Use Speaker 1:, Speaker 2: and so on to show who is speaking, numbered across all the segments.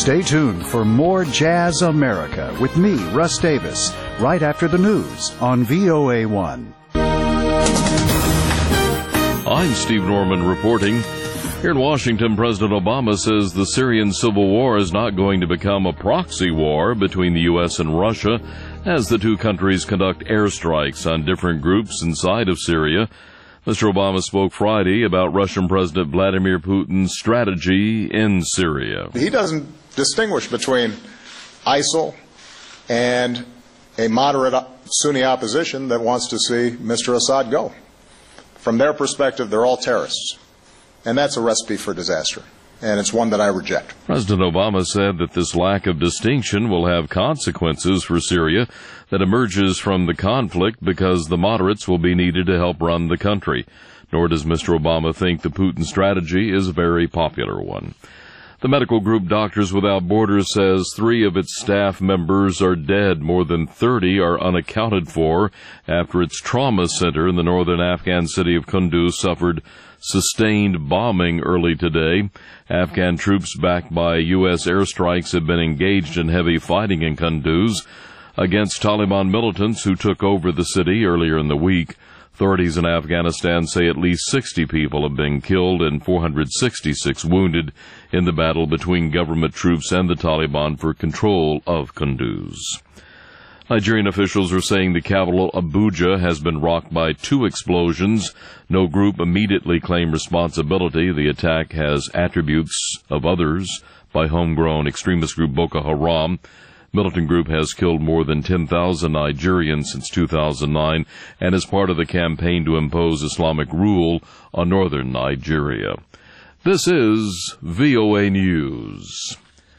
Speaker 1: Stay tuned for more Jazz America with me, Russ Davis, right after the news on VOA1.
Speaker 2: I'm Steve Norman reporting. Here in Washington, President Obama says the Syrian civil war is not going to become a proxy war between the U.S. and Russia as the two countries conduct airstrikes on different groups inside of Syria. Mr. Obama spoke Friday about Russian President Vladimir Putin's strategy in Syria.
Speaker 3: He doesn't distinguish between ISIL and a moderate Sunni opposition that wants to see Mr. Assad go. From their perspective, they're all terrorists. And that's a recipe for disaster. And it's one that I reject.
Speaker 2: President Obama said that this lack of distinction will have consequences for Syria that emerges from the conflict because the moderates will be needed to help run the country. Nor does Mr. Obama think the Putin strategy is a very popular one. The medical group Doctors Without Borders says 3 of its staff members are dead. More than 30 are unaccounted for after its trauma center in the northern Afghan city of Kunduz suffered sustained bombing early today. Afghan troops backed by U.S. airstrikes have been engaged in heavy fighting in Kunduz against Taliban militants who took over the city earlier in the week. Authorities in Afghanistan say at least 60 people have been killed and 466 wounded in the battle between government troops and the Taliban for control of Kunduz. Nigerian officials are saying the capital Abuja has been rocked by 2 explosions. No group immediately claimed responsibility. The attack has attributes of others by homegrown extremist group Boko Haram. Militant group has killed more than 10,000 Nigerians since 2009 and is part of the campaign to impose Islamic rule on northern Nigeria. This is VOA News.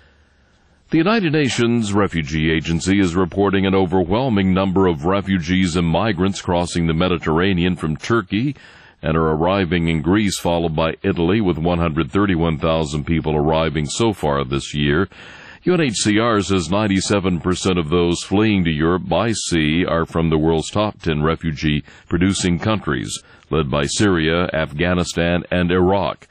Speaker 2: The United Nations Refugee Agency is reporting an overwhelming number of refugees and migrants crossing the Mediterranean from Turkey and are arriving in Greece, followed by Italy, with 131,000 people arriving so far this year. UNHCR says 97% of those fleeing to Europe by sea are from the world's top 10 refugee-producing countries, led by Syria, Afghanistan, and Iraq.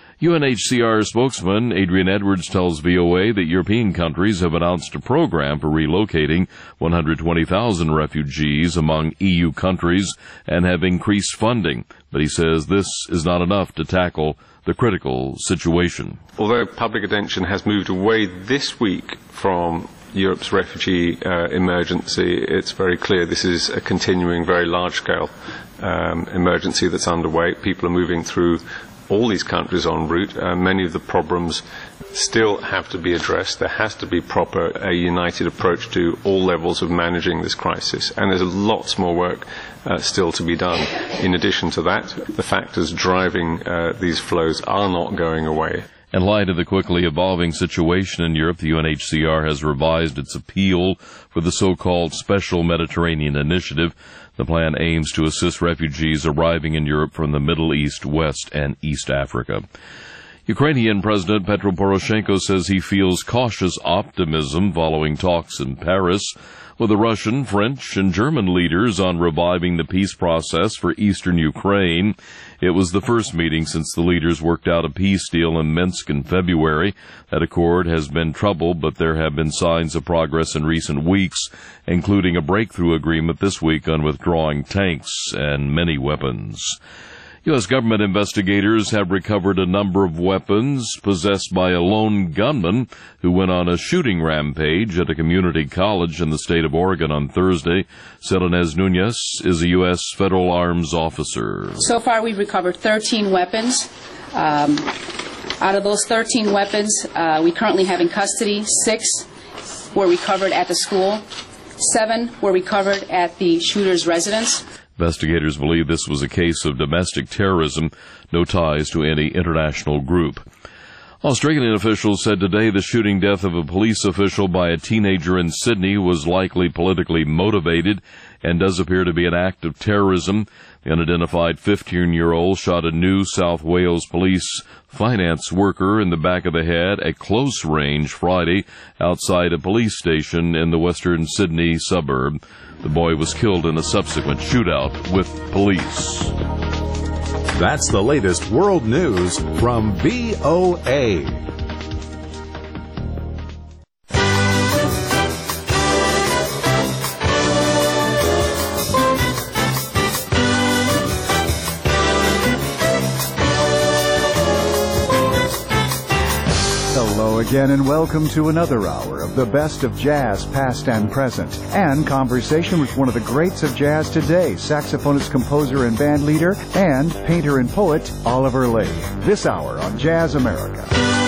Speaker 2: UNHCR spokesman Adrian Edwards tells VOA that European countries have announced a program for relocating 120,000 refugees among EU countries and have increased funding, but he says this is not enough to tackle the critical situation.
Speaker 4: Although public attention has moved away this week from Europe's refugee emergency, it's very clear this is a continuing, very large-scale emergency that's underway. People are moving through all these countries en route. Many of the problems still have to be addressed. There has to be a united approach to all levels of managing this crisis. And there's lots more work still to be done. In addition to that, the factors driving these flows are not going away.
Speaker 2: In light of the quickly evolving situation in Europe, the UNHCR has revised its appeal for the so-called Special Mediterranean Initiative. The plan aims to assist refugees arriving in Europe from the Middle East, West, and East Africa. Ukrainian President Petro Poroshenko says he feels cautious optimism following talks in Paris with the Russian, French, and German leaders on reviving the peace process for eastern Ukraine. It was the first meeting since the leaders worked out a peace deal in Minsk in February. That accord has been troubled, but there have been signs of progress in recent weeks, including a breakthrough agreement this week on withdrawing tanks and many weapons. U.S. government investigators have recovered a number of weapons possessed by a lone gunman who went on a shooting rampage at a community college in the state of Oregon on Thursday. Selenez Nunez is a U.S. federal arms officer.
Speaker 5: So far, we've recovered 13 weapons. Out of those 13 weapons, we currently have in custody 6 were recovered at the school, 7 were recovered at the shooter's residence.
Speaker 2: Investigators believe this was a case of domestic terrorism, no ties to any international group. Australian officials said today the shooting death of a police official by a teenager in Sydney was likely politically motivated and does appear to be an act of terrorism. The unidentified 15-year-old shot a New South Wales police finance worker in the back of the head at close range Friday outside a police station in the western Sydney suburb. The boy was killed in a subsequent shootout with police.
Speaker 6: That's the latest world news from VOA.
Speaker 1: Hello again and welcome to another hour of the best of jazz, past and present, and conversation with one of the greats of jazz today, saxophonist, composer, and band leader, and painter and poet, Oliver Lake. This hour on Jazz America.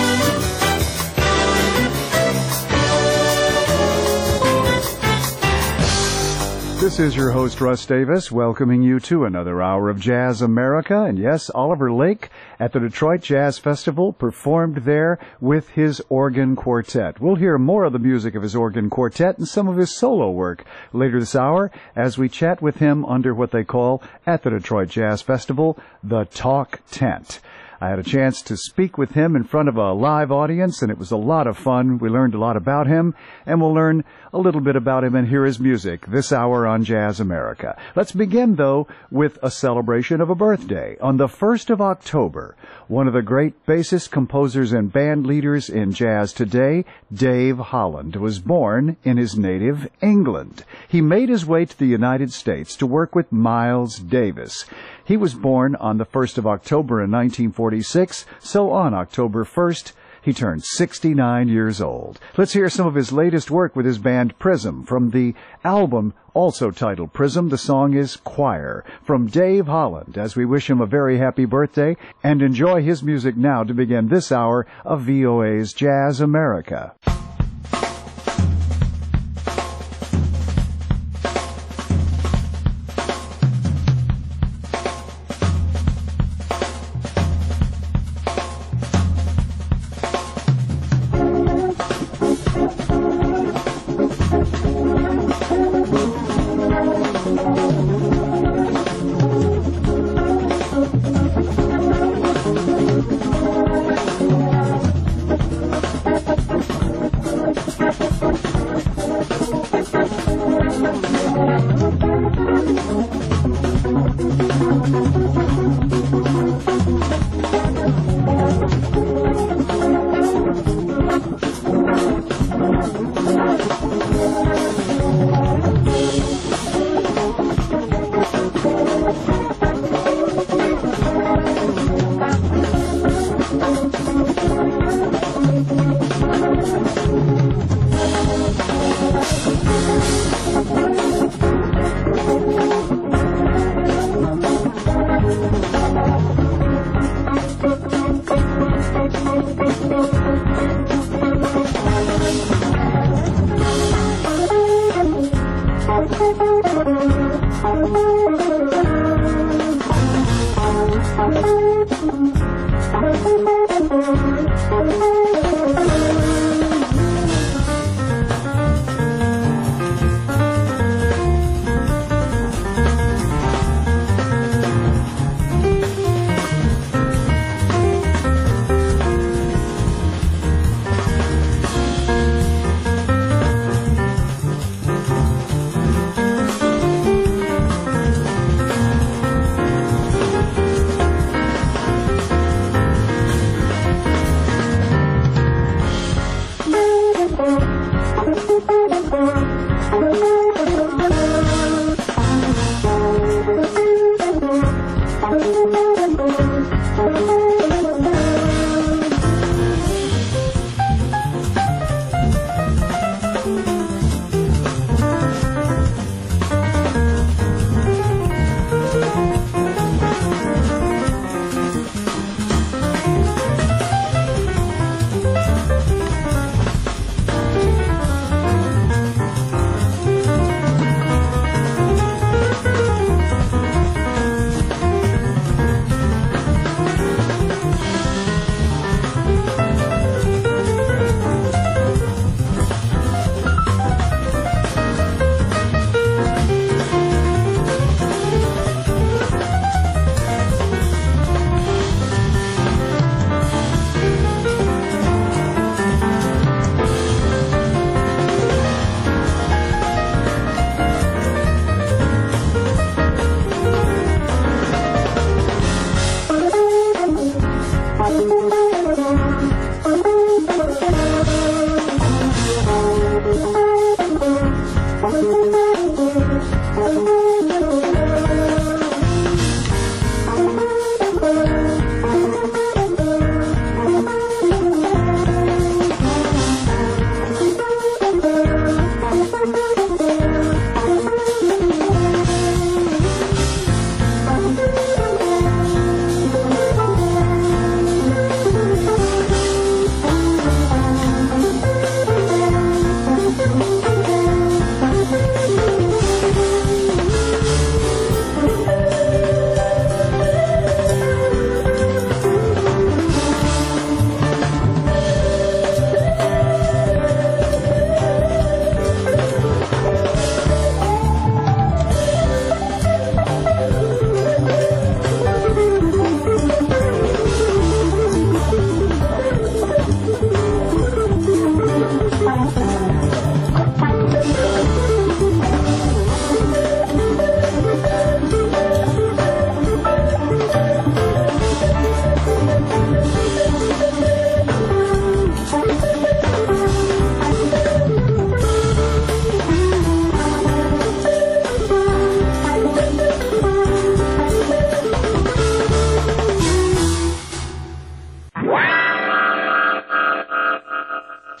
Speaker 1: This is your host, Russ Davis, welcoming you to another hour of Jazz America. And yes, Oliver Lake at the Detroit Jazz Festival performed there with his organ quartet. We'll hear more of the music of his organ quartet and some of his solo work later this hour as we chat with him under what they call at the Detroit Jazz Festival, the Talk Tent. I had a chance to speak with him in front of a live audience, and it was a lot of fun. We learned a lot about him, and we'll learn a little bit about him and hear his music this hour on Jazz America. Let's begin, though, with a celebration of a birthday. On the 1st of October, one of the great bassist, composers, and band leaders in jazz today, Dave Holland, was born in his native England. He made his way to the United States to work with Miles Davis. He was born on the 1st of October in 1946, so on October 1st, he turned 69 years old. Let's hear some of his latest work with his band Prism. From the album also titled Prism, the song is Choir, from Dave Holland, as we wish him a very happy birthday and enjoy his music now to begin this hour of VOA's Jazz America.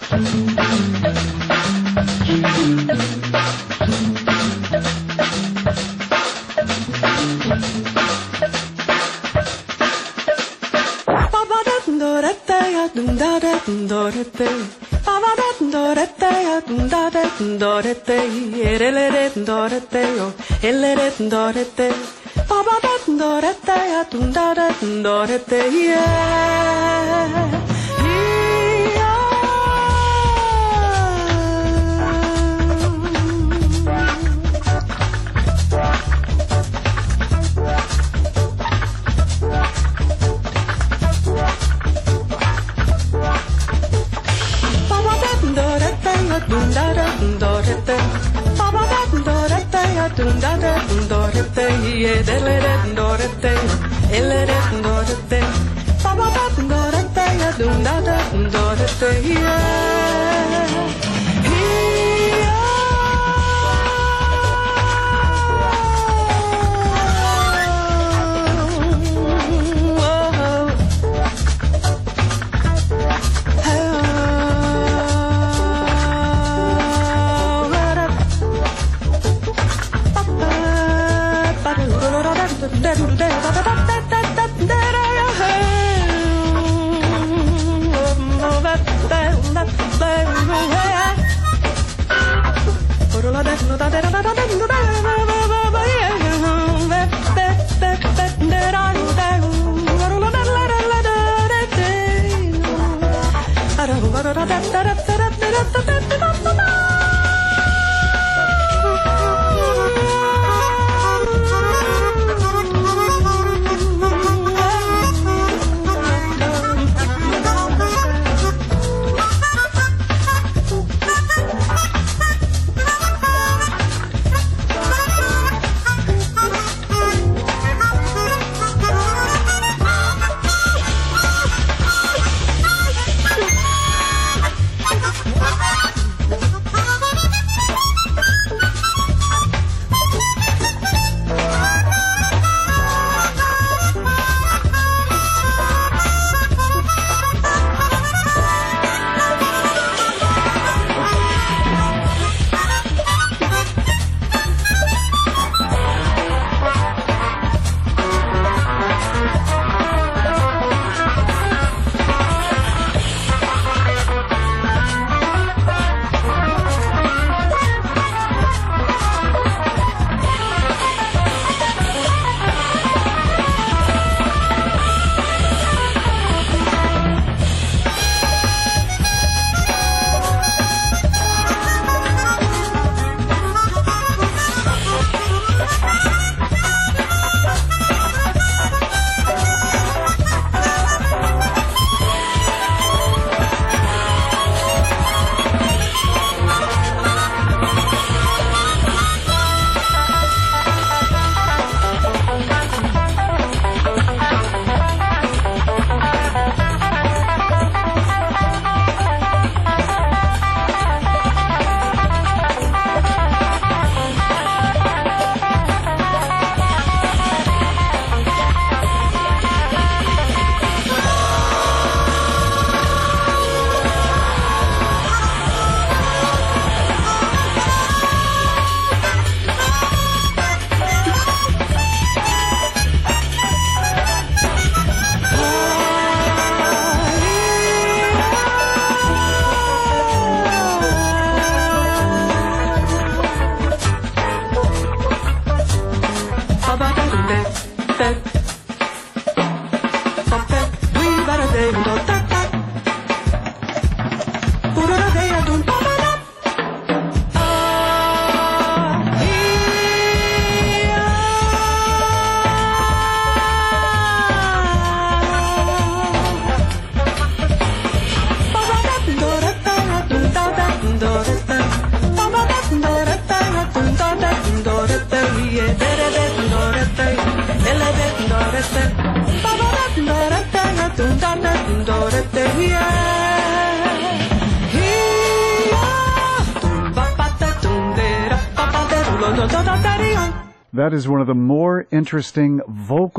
Speaker 1: That is one of the more interesting vocal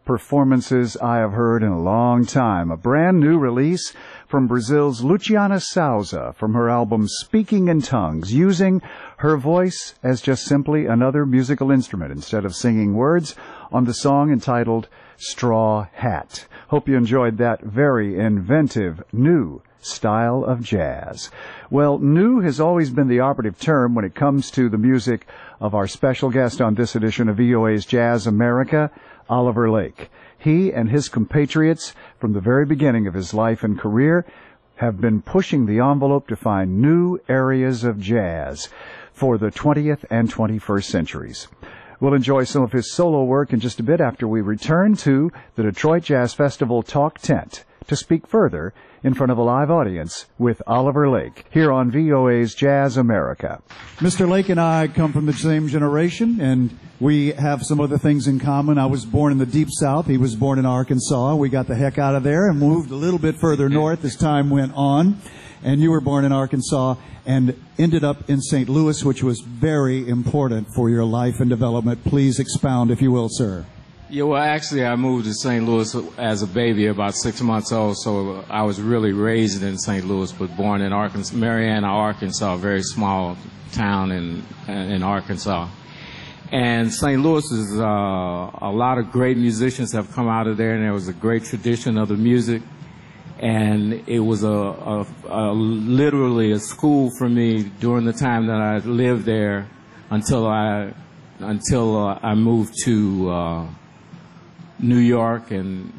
Speaker 1: performances I have heard in a long time. A brand new release from Brazil's Luciana Souza from her album Speaking in Tongues, using her voice as just simply another musical instrument instead of singing words on the song entitled Straw Hat. Hope you enjoyed that very inventive, new style of jazz. Well, new has always been the operative term when it comes to the music of our special guest on this edition of VOA's Jazz America, Oliver Lake. He and his compatriots, from the very beginning of his life and career, have been pushing the envelope to find new areas of jazz for the 20th and 21st centuries. We'll enjoy some of his solo work in just a bit after we return to the Detroit Jazz Festival Talk Tent to speak further in front of a live audience with Oliver Lake here on VOA's Jazz America.
Speaker 7: Mr. Lake and I come from the same generation, and we have some other things in common. I was born in the Deep South. He was born in Arkansas. We got the heck out of there and moved a little bit further north as time went on. And you were born in Arkansas and ended up in St. Louis, which was very important for your life and development. Please expound, if you will, sir.
Speaker 8: Yeah, well, actually, I moved to St. Louis as a baby, about 6 months old, so I was really raised in St. Louis, but born in Arkansas, Marianna, Arkansas, a very small town in Arkansas. And St. Louis is a lot of great musicians have come out of there, and there was a great tradition of the music. And it was literally a school for me during the time that I lived there until I moved to New York, and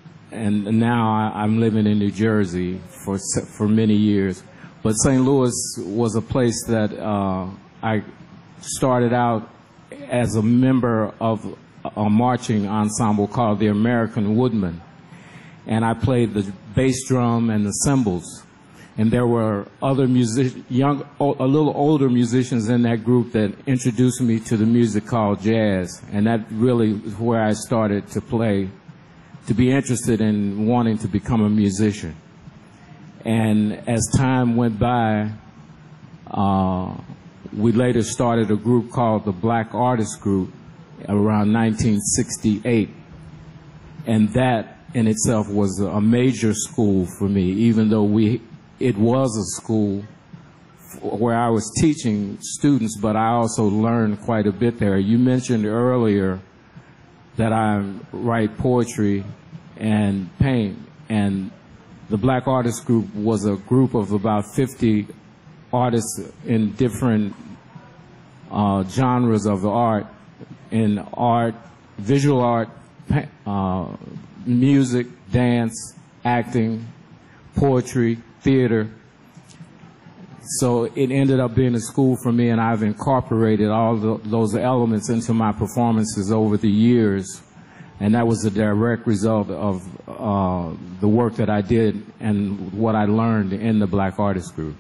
Speaker 8: now I'm living in New Jersey for many years. But St. Louis was a place that I started out as a member of a marching ensemble called the American Woodmen, and I played the bass drum and the cymbals. And there were other a little older musicians in that group that introduced me to the music called jazz. And that really is where I started to be interested in wanting to become a musician. And as time went by, we later started a group called the Black Artist Group around 1968. And that in itself was a major school for me, even though it was a school where I was teaching students, but I also learned quite a bit there. You mentioned earlier that I write poetry and paint, and the Black Artist Group was a group of about 50 artists in different genres of art, in art, visual art, music, dance, acting, poetry, theater. So it ended up being a school for me, and I've incorporated all those elements into my performances over the years. And that was a direct result of the work that I did and what I learned in the Black Artist Group.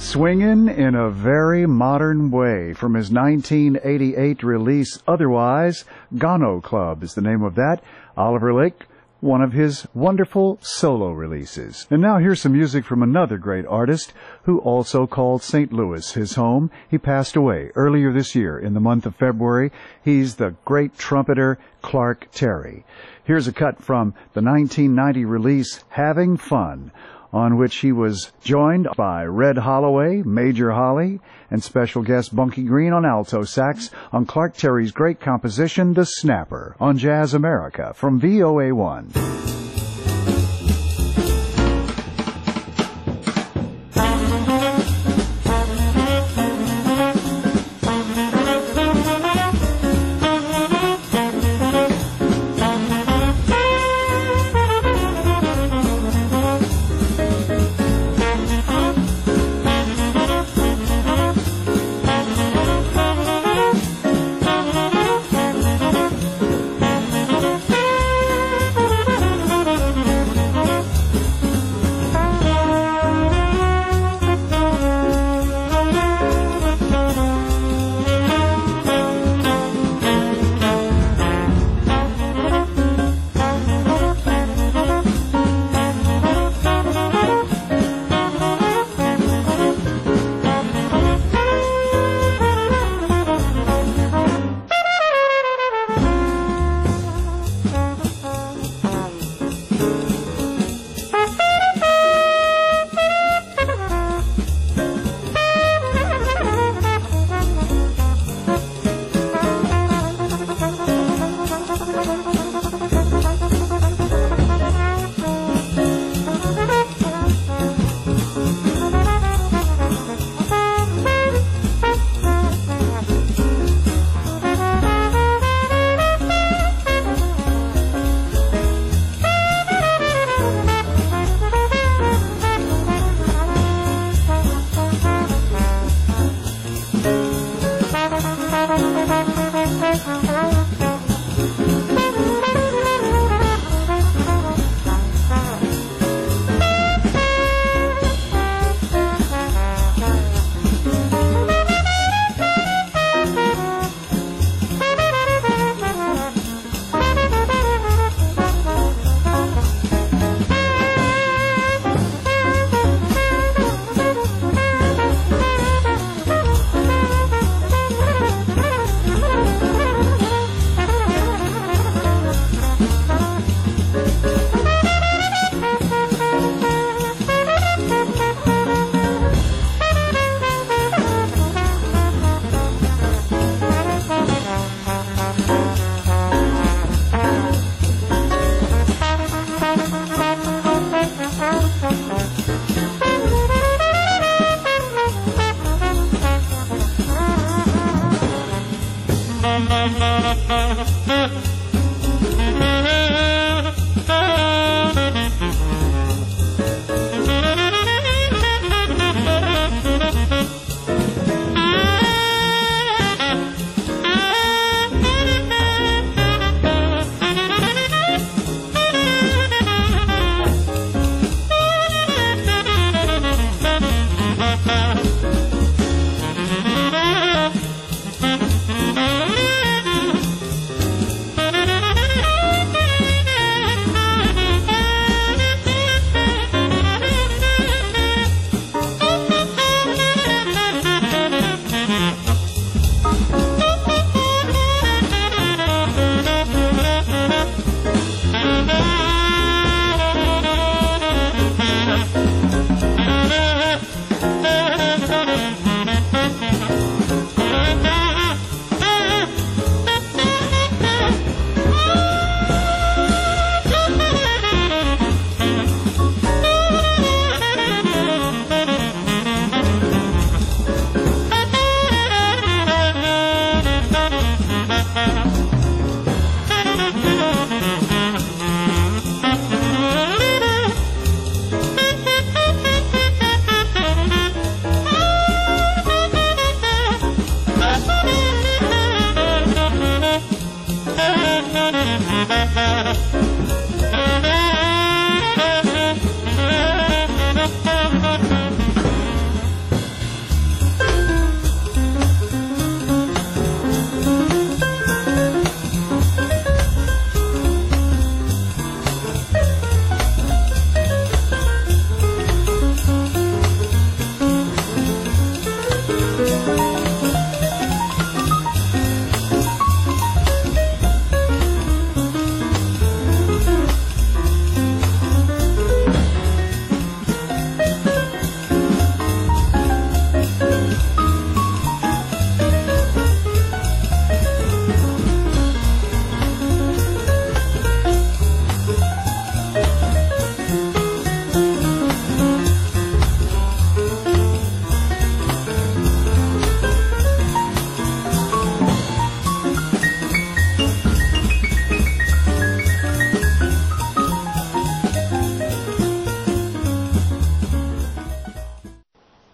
Speaker 1: Swingin' in a Very Modern Way from his 1988 release Otherwise. Gano Club is the name of that. Oliver Lake, one of his wonderful solo releases. And now here's some music from another great artist who also called St. Louis his home. He passed away earlier this year in the month of February. He's the great trumpeter Clark Terry. Here's a cut from the 1990 release Having Fun, on which he was joined by Red Holloway, Major Holly, and special guest Bunky Green on alto sax on Clark Terry's great composition, The Snapper, on Jazz America from VOA1.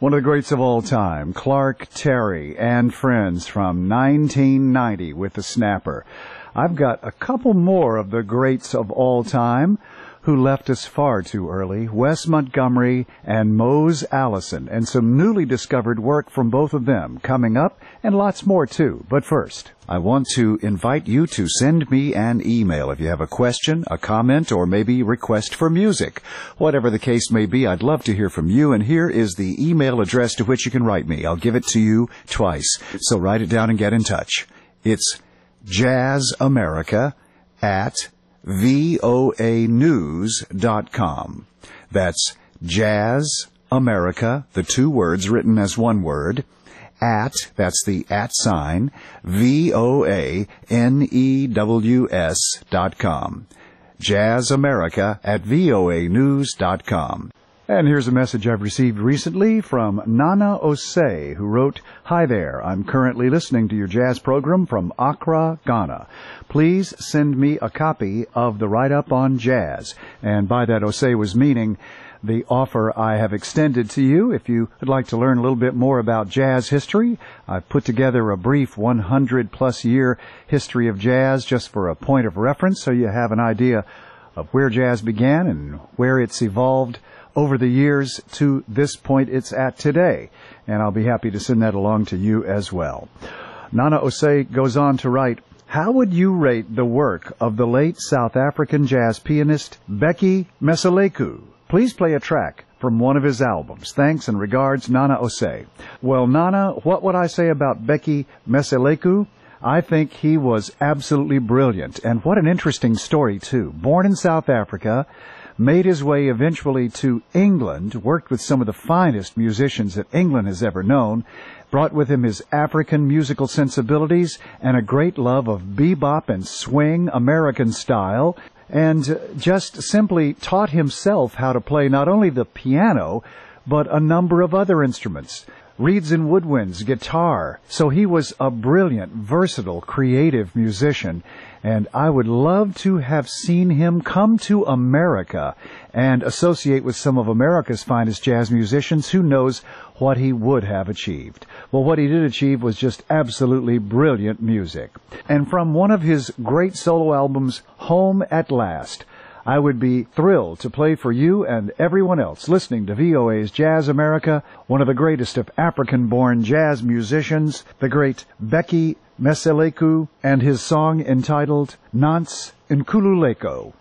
Speaker 1: One of the greats of all time, Clark Terry and Friends from 1990 with the Snapper. I've got a couple more of the greats of all time who left us far too early, Wes Montgomery and Mose Allison, and some newly discovered work from both of them coming up, and lots more too. But first, I want to invite you to send me an email if you have a question, a comment, or maybe request for music. Whatever the case may be, I'd love to hear from you, and here is the email address to which you can write me. I'll give it to you twice, so write it down and get in touch. It's jazzamerica@voanews.com. That's jazzamerica, the two words written as one word, that's the @ voanews.com. jazzamerica@voanews.com. And here's a message I've received recently from Nana Osei, who wrote, "Hi there, I'm currently listening to your jazz program from Accra, Ghana. Please send me a copy of the write-up on jazz." And by that, Osei was meaning the offer I have extended to you. If you would like to learn a little bit more about jazz history, I've put together a brief 100-plus year history of jazz just for a point of reference, so you have an idea of where jazz began and where it's evolved over the years to this point it's at today. And I'll be happy to send that along to you as well. Nana Osei goes on to write, "How would you rate the work of the late South African jazz pianist Bheki Mehlomakulu? Please play a track from one of his albums. Thanks and regards, Nana Osei." Well, Nana, what would I say about Bheki Mehlomakulu? I think he was absolutely brilliant. And what an interesting story, too. Born in South Africa, made his way eventually to England, worked with some of the finest musicians that England has ever known, brought with him his African musical sensibilities and a great love of bebop and swing American style, and just simply taught himself how to play not only the piano, but a number of other instruments, reeds and woodwinds, guitar. So he was a brilliant, versatile, creative musician, and I would love to have seen him come to America and associate with some of America's finest jazz musicians. Who knows what he would have achieved. Well, what he did achieve was just absolutely brilliant music. And from one of his great solo albums, Home at Last, I would be thrilled to play for you and everyone else listening to VOA's Jazz America, one of the greatest of African-born jazz musicians, the great Bheki Mehlomakulu, and his song entitled Nance Nkululeko.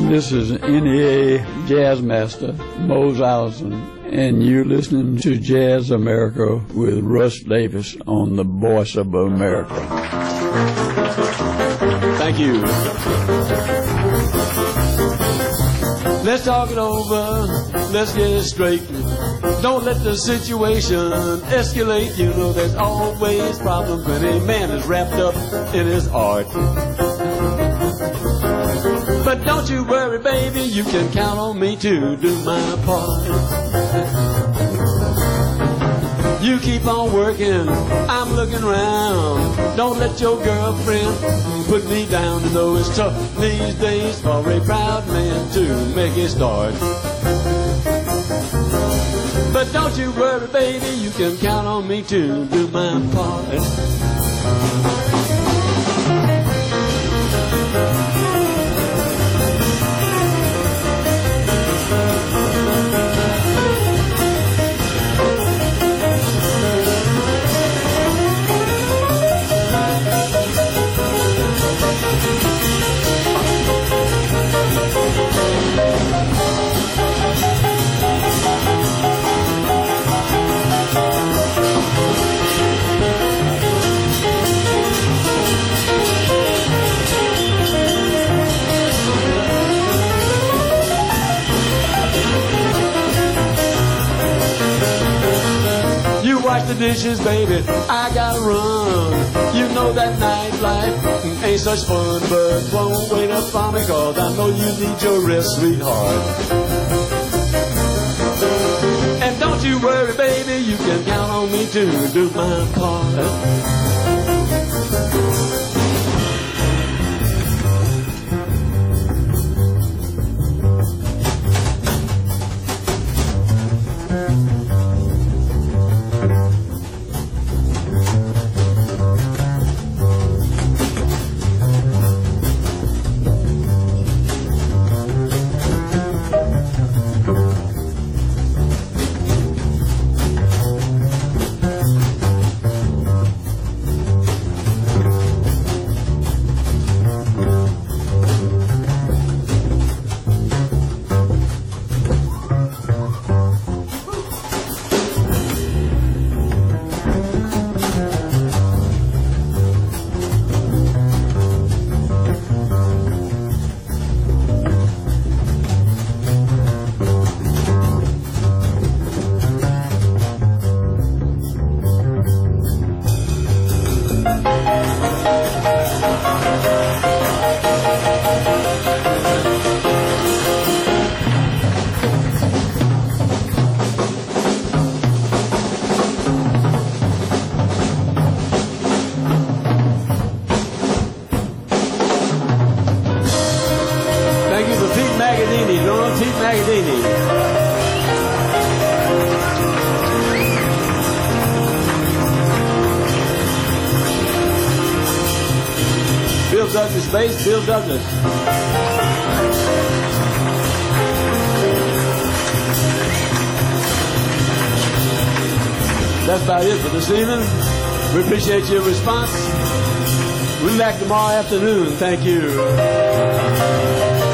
Speaker 9: This is NEA Jazz Master Mose Allison, and you're listening to Jazz America with Russ Davis on the Voice of America.
Speaker 10: Thank you. Let's talk it over. Let's get it straight. Don't let the situation escalate. You know there's always problems when a man is wrapped up in his art. But don't you worry, baby, you can count on me to do my part. You keep on working, I'm looking around. Don't let your girlfriend put me down. You know it's tough these days for a proud man to make a start. But don't you worry, baby, you can count on me to do my part. Wash the dishes, baby, I gotta run. You know that nightlife ain't such fun, but won't wait up for me, cause I know you need your rest, sweetheart. And don't you worry, baby, you can count on me to do my part. Douglas bass, Bill Douglas. That's about it for this evening. We appreciate your response. We'll be back tomorrow afternoon. Thank you.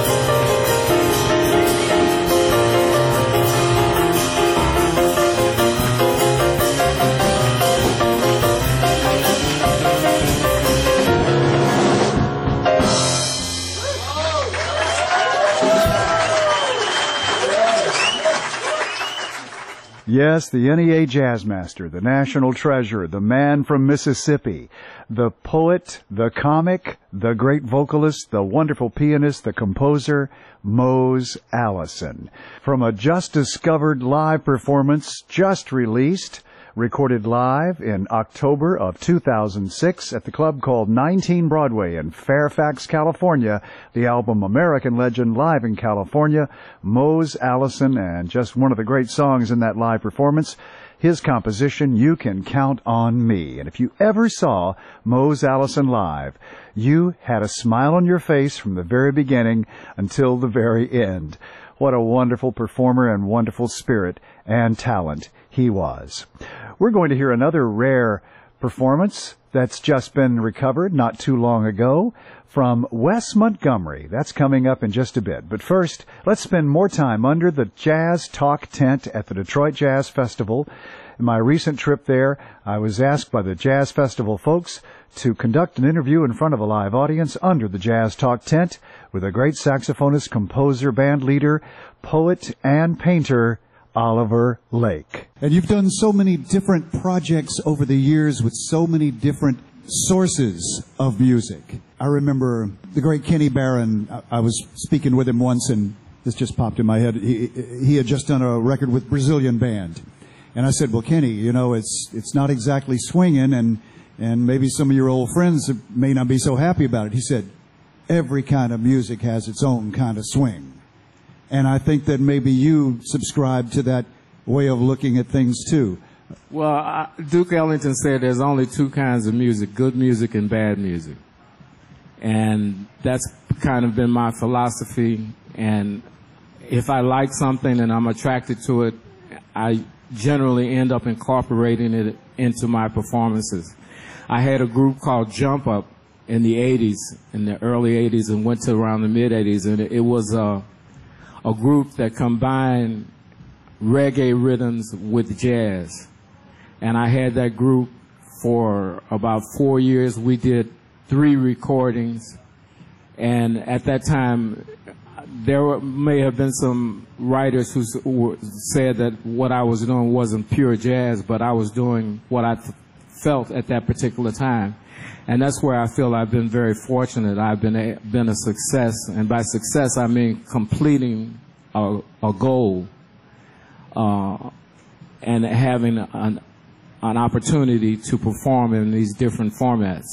Speaker 1: Yes, the NEA Jazz Master, the national treasure, the man from Mississippi, the poet, the comic, the great vocalist, the wonderful pianist, the composer, Mose Allison. From a just-discovered live performance just released, recorded live in October of 2006 at the club called 19 Broadway in Fairfax, California. The album American Legend live in California, Mose Allison, and just one of the great songs in that live performance, his composition, You Can Count on Me. And if you ever saw Mose Allison live, you had a smile on your face from the very beginning until the very end. What a wonderful performer and wonderful spirit and talent he was. We're going to hear another rare performance that's just been recovered not too long ago from Wes Montgomery. That's coming up in just a bit. But first, let's spend more time under the Jazz Talk tent at the Detroit Jazz Festival. In my recent trip there, I was asked by the Jazz Festival folks to conduct an interview in front of a live audience under the Jazz Talk tent with a great saxophonist, composer, band leader, poet, and painter, Oliver Lake.
Speaker 7: And you've done so many different projects over the years with so many different sources of music. I remember the great Kenny Barron. I was speaking with him once, and this just popped in my head. He had just done a record with Brazilian band. And I said, well, Kenny, you know, it's not exactly swinging, and maybe some of your old friends may not be so happy about it. He said, every kind of music has its own kind of swing. And I think that maybe you subscribe to that way of looking at things, too.
Speaker 8: Well, Duke Ellington said there's only two kinds of music, good music and bad music. And that's kind of been my philosophy. And if I like something and I'm attracted to it, I generally end up incorporating it into my performances. I had a group called Jump Up in the 80s, in the early 80s, and went to around the mid-80s. And it was a group that combined reggae rhythms with jazz. And I had that group for about 4 years. We did 3 recordings. And at that time, there may have been some writers who said that what I was doing wasn't pure jazz, but I was doing what I felt at that particular time. And that's where I feel I've been very fortunate. I've been a success, and by success I mean completing a goal and having an opportunity to perform in these different formats.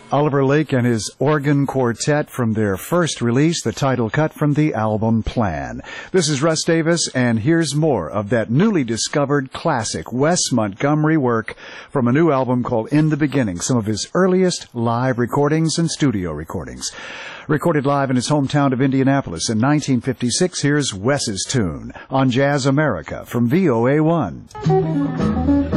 Speaker 1: Oliver Lake and his organ quartet from their first release, the title cut from the album Plan. This is Russ Davis, and here's more of that newly discovered classic Wes Montgomery work from a new album called In the Beginning, some of his earliest live recordings and studio recordings. Recorded live in his hometown of Indianapolis in 1956, here's Wes's tune on Jazz America from VOA1.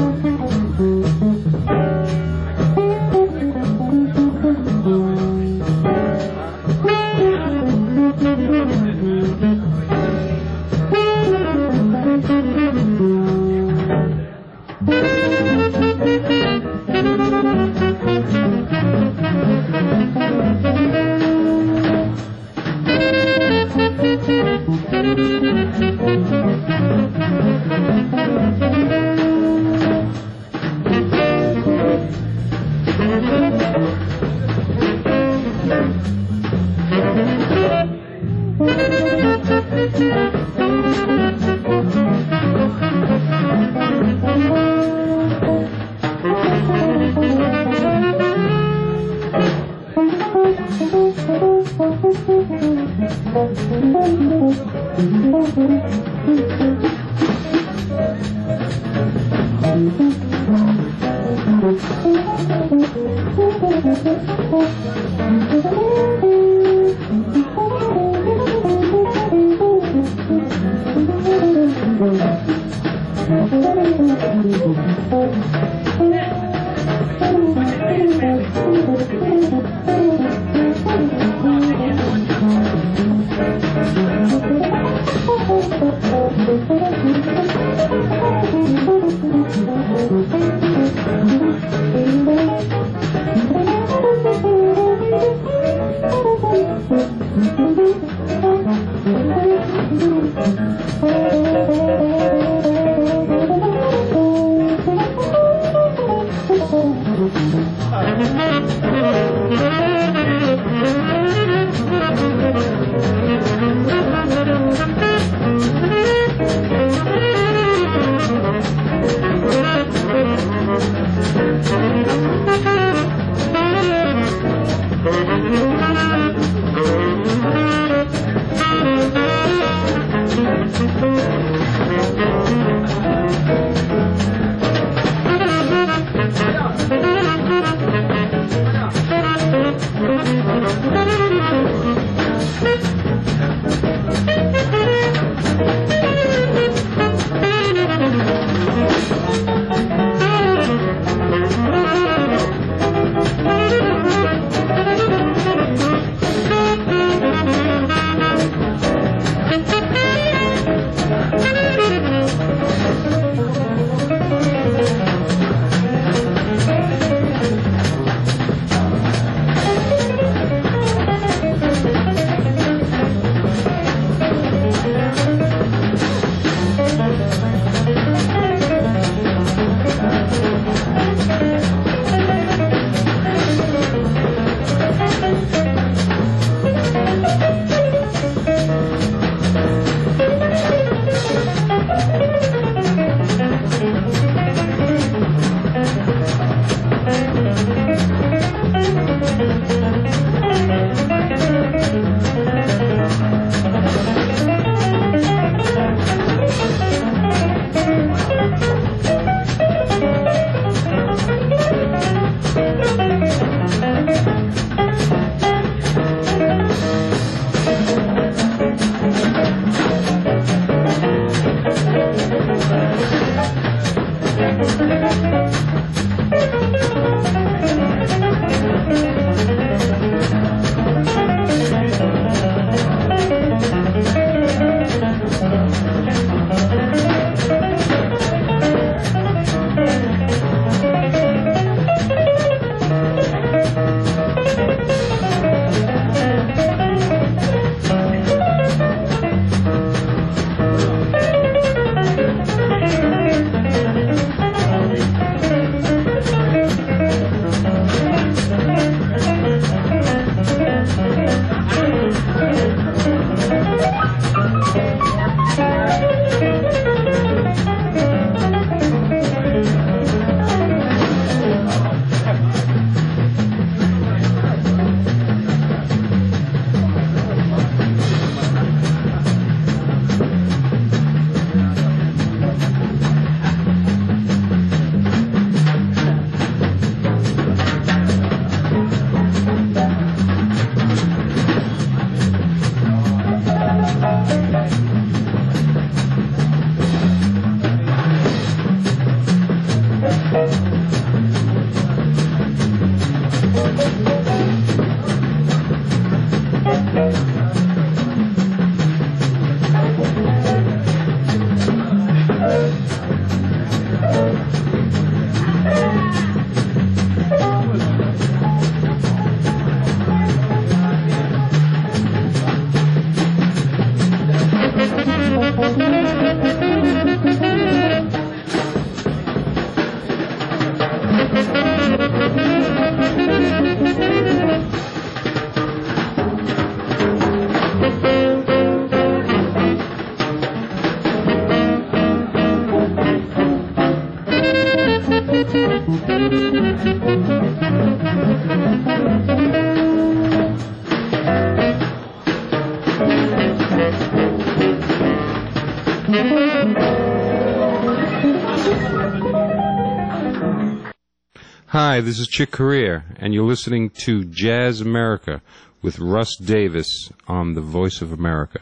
Speaker 11: Hi, this is Chick Corea, and you're listening to Jazz America with Russ Davis on the Voice of America.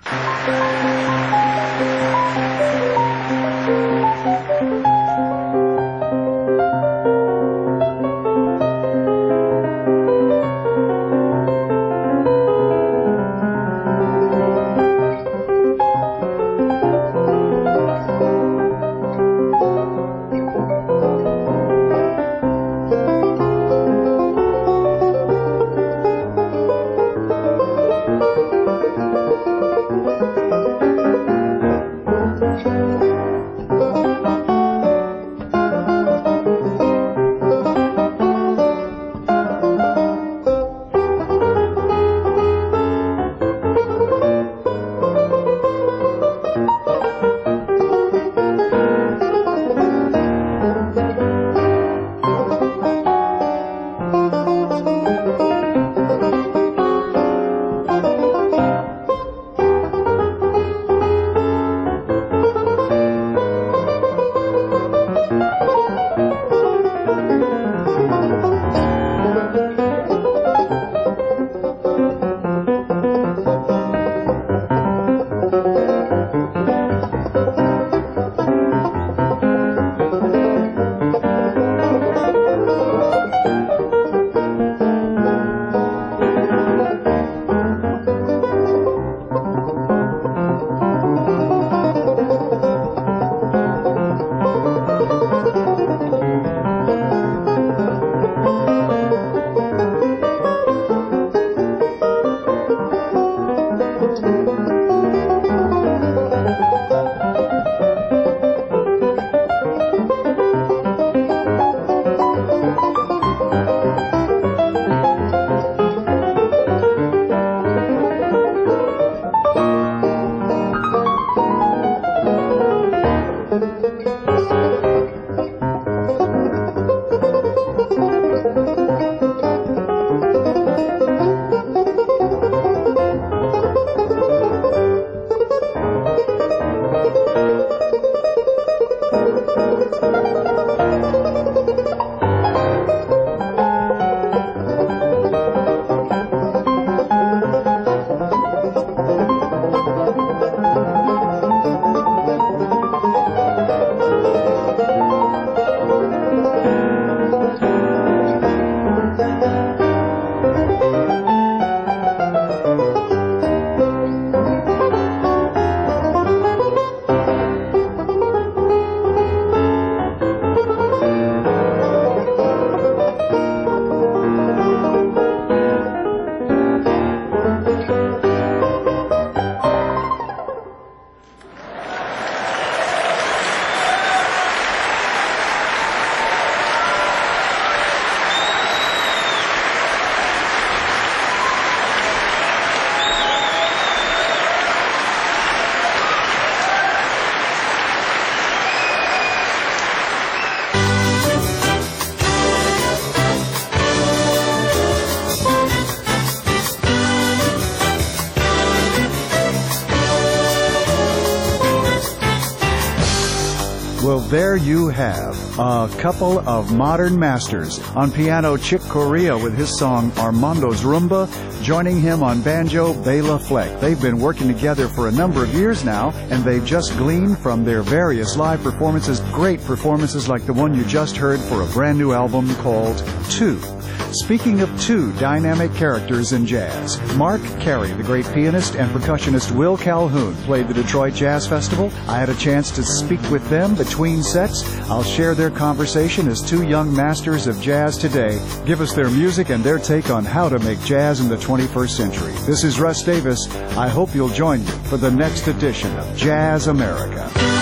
Speaker 1: Well, there you have a couple of modern masters. On piano, Chick Corea with his song Armando's Rumba, joining him on banjo, Bela Fleck. They've been working together for a number of years now, and they've just gleaned from their various live performances, great performances like the one you just heard for a brand new album called Two. Speaking of two dynamic characters in jazz, Mark Carey, the great pianist, and percussionist Will Calhoun played the Detroit Jazz Festival. I had a chance to speak with them between sets. I'll share their conversation as two young masters of jazz today give us their music and their take on how to make jazz in the 21st century. This is Russ Davis. I hope you'll join me for the next edition of Jazz America.